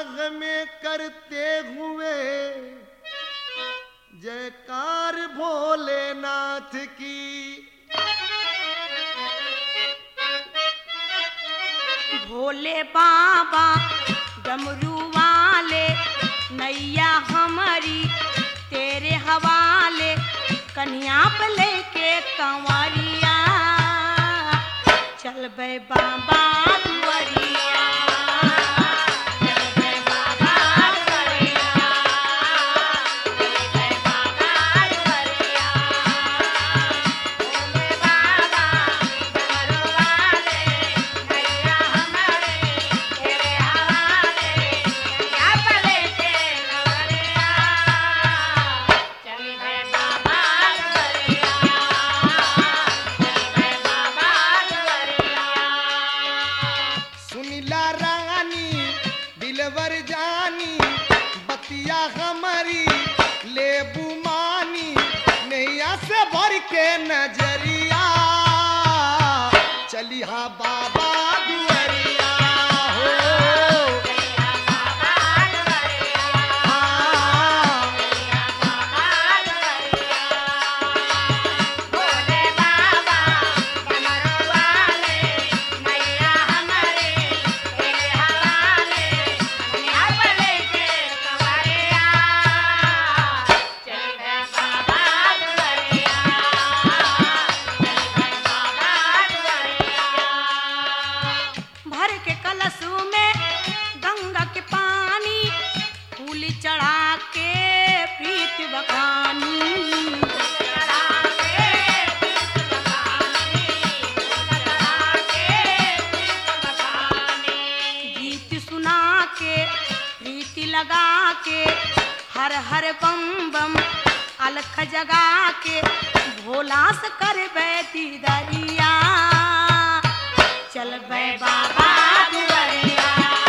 राग में करते हुए जयकार भोलेनाथ की। भोले बाबा डमरू वाले नैया हमारी तेरे हवाले, कन्या पे लेके कंवरिया चल बे बाबा दुआरिया। नजरिया चली हा बाबा दुआरिया हो। चढ़ा के प्रीत बखानी, गीत सुना के प्रीति लगा के हर हर बम बम अलख जगा के भोला से कर बैठी दरिया चल बे बाबा दुआरिया।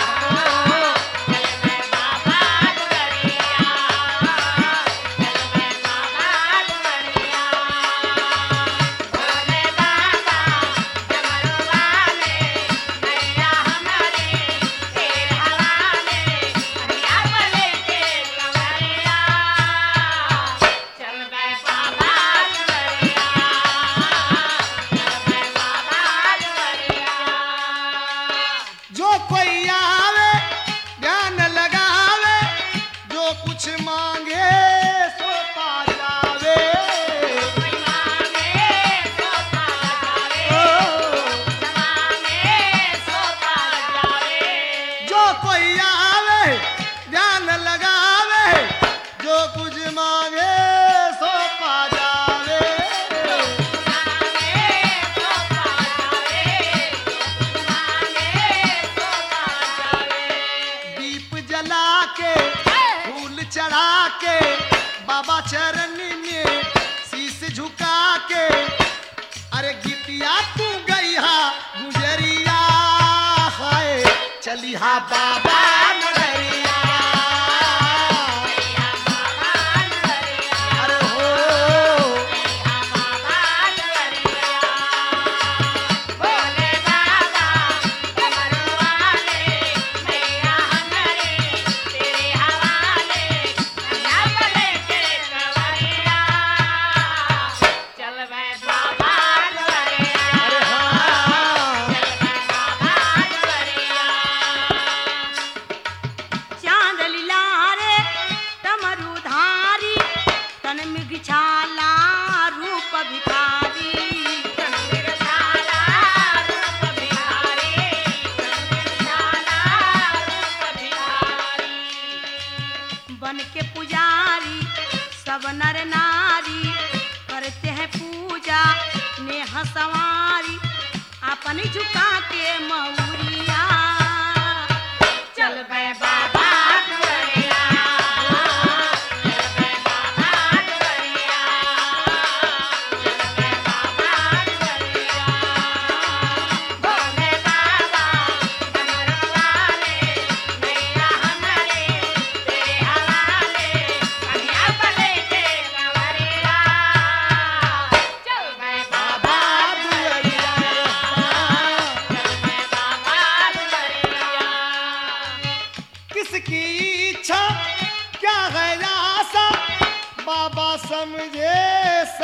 चढ़ा के बाबा चरण में शीश झुका के अरे गिटिया तू गई हा गुजरिया हाय चली हा बाबा नगरिया। बन के पुजारी सब नर नारी करते हैं पूजा नेह सवारी अपनी झुका के मऊरिया चल बे बाबा दुआरिया।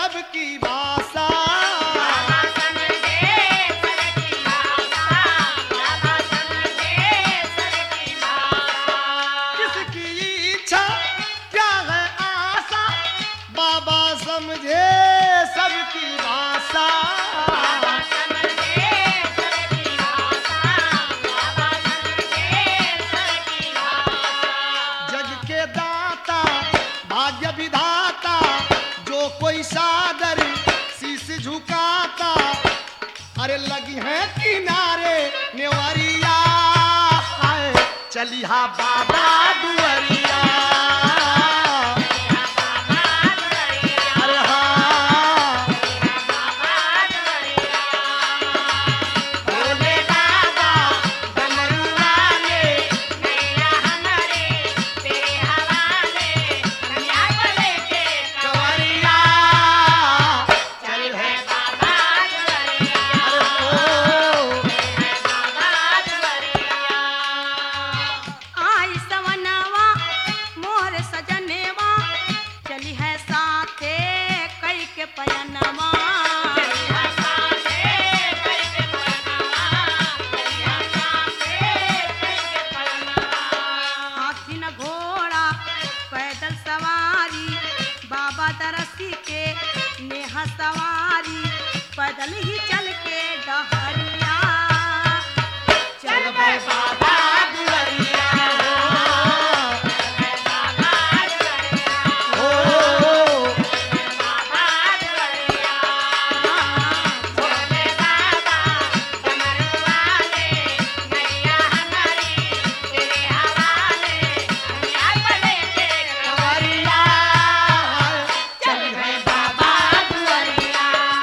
सबकी भाषा बाबा समझे सबकी भाषा, बाबा समझे सबकी भाषा। किसकी इच्छा क्या है आशा बाबा समझे सबकी भाषा बाबा समझे सबकी भाषा, बाबा समझे सबकी भाषा। जग के दाता भाग्य विधाता जो कोई सादर शीश झुकाता अरे लगी है किनारे नेवरिया हाय चलिहा बाबा दुआरिया अरे हाँ भोले बाबा डमरू वाले कंवरिया चल है अरे ओ आई सवनवा मोर सजनेवा चली है साथे कई के पयनवा। हाथी न घोड़ा पैदल सवारी बाबा दरसी के नेहा सवारी पैदल ही चल के डहरिया चल भाई बाबा दुआरिया ओ कंवरिया चल है बाबा दुआरिया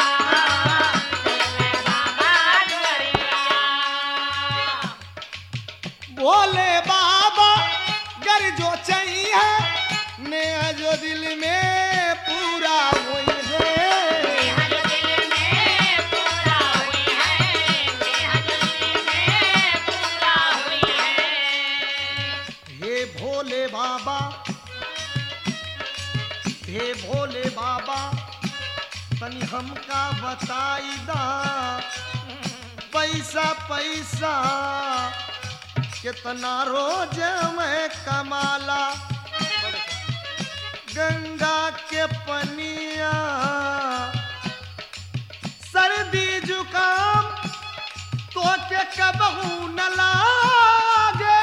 भोले बाबा गर जो चाहिए ने जो दिल में पूरा हुई है हे भोले बाबा हे भोले बाबा तनी हमका बताई दा पैसा पैसा कितना रोज मैं कमाला गंगा के पनिया सर्दी जुकाम तो के कबहू न लागे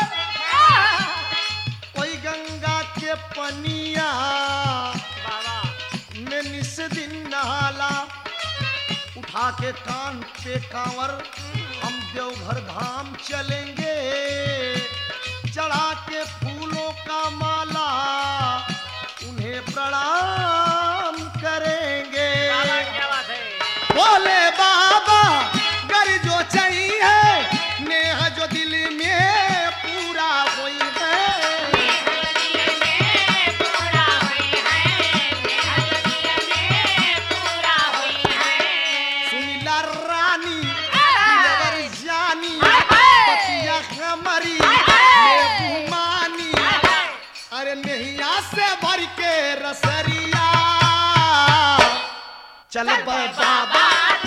कोई गंगा के पनिया में निस दिन नहाला उठा के कान पे कांवर हम देवघर धाम चलेंगे चढ़ा के फूलों का माला उन्हें प्रणाम करेंगे बोले बाबा गर जो चाहिए नेहा जो दिल में पूरा हुई है सुनीला रानी दिलवर जानी पतिया हमारी घुमानी अरे नैया से भर के रसरिया चल बाबा